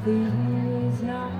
Please not.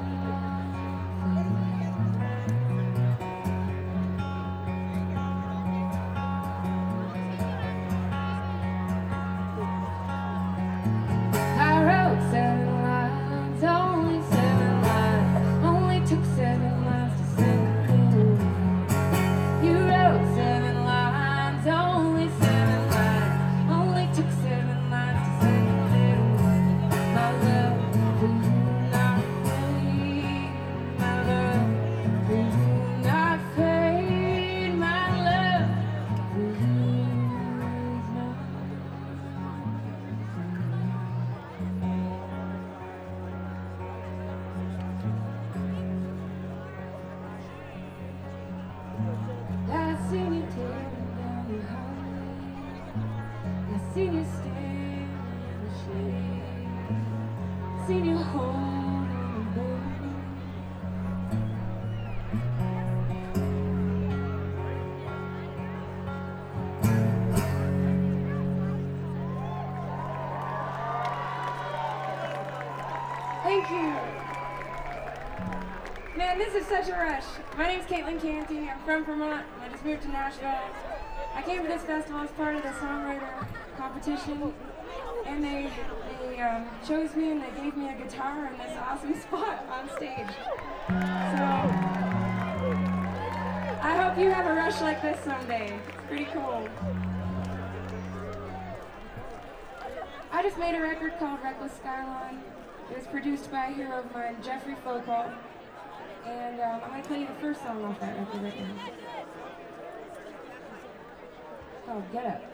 I wrote 7 lines, only 7 lines. Only took 7 lines to sing it. You wrote 7 lines, only 7 lines. Only took 7 lines to sing it. My love, please not fade. My love, please not fade. My love, please not. I seen you tearing down the hallway. I seen you standing in the shade. Seen you holding a baby. Thank you. Man, this is such a rush. My name's Caitlin Canty. I'm from Vermont. I just moved to Nashville. I came to this festival as part of the songwriter competition, and they chose me and they gave me a guitar and this awesome spot on stage. So I hope you have a rush like this someday. It's pretty cool. I just made a record called Reckless Skyline. It was produced by a hero of mine, Jeffrey Foucault. And I'm going to play you the first song off that record right now. It's called Get Up.